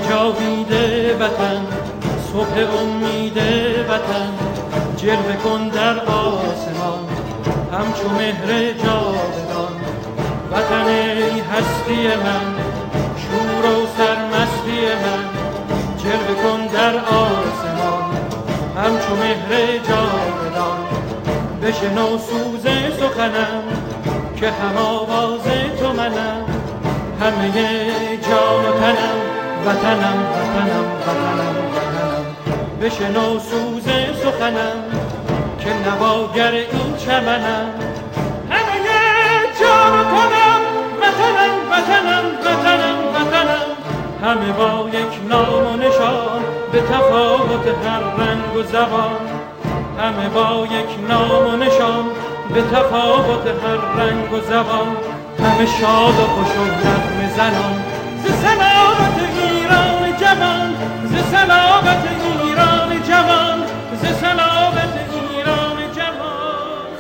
جاوید وطن، صبح امید وطن، جلوه کن در آسمان همچو مهر جاودان. وطن ای هستی من، شور و سرمستی من، جلوه کن در آسمان همچو مهر جاودان. بشنو سوز سخنم که هم آواز تو منم، همه جان و تنم وطنم وطنم وطنم وطنم. بشنو سوز سخنم که نواگر این چمنم، همه جان و تنم وطنم وطنم وطنم وطنم. همه با یک نام و نشان به تفاوت هر رنگ و زبان، همه با یک نام و نشان به تفاوت هر رنگ و زبان. همه شاد و خوش و نغمه زنان ز سلامت ایران جوان، ز سلامت ایران جوان، ز سلامت ایران جوان.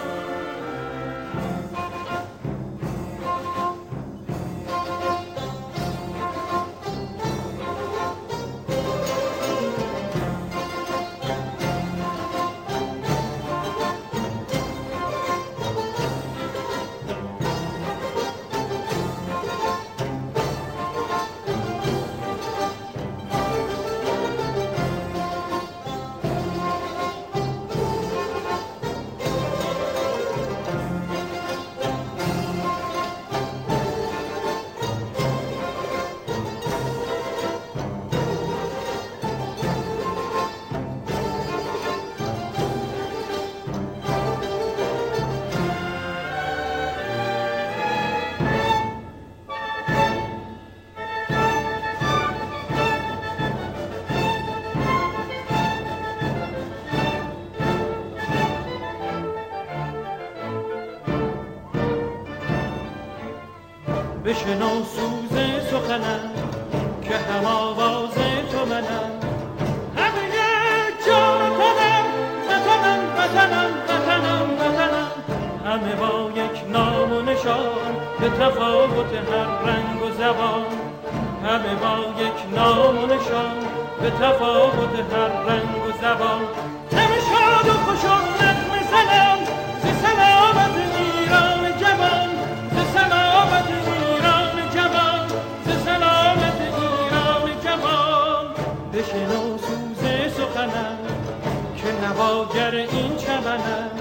بشنو سوز سخنم که هم آواز تو منم، همه جان و تنم وطنم وطنم وطنم وطنم. همه با یک نام و نشان به تفاوت هر رنگ و زبان، همه با یک نام و نشان به تفاوت هر رنگ و زبان. همه شاد و خوش و نغمه زنم ز سلامت ایران جوان، ز سلامت ایران جوان، ز سلامت ایران جوان. بشنو سوز سخنم که نواگر این چمنم،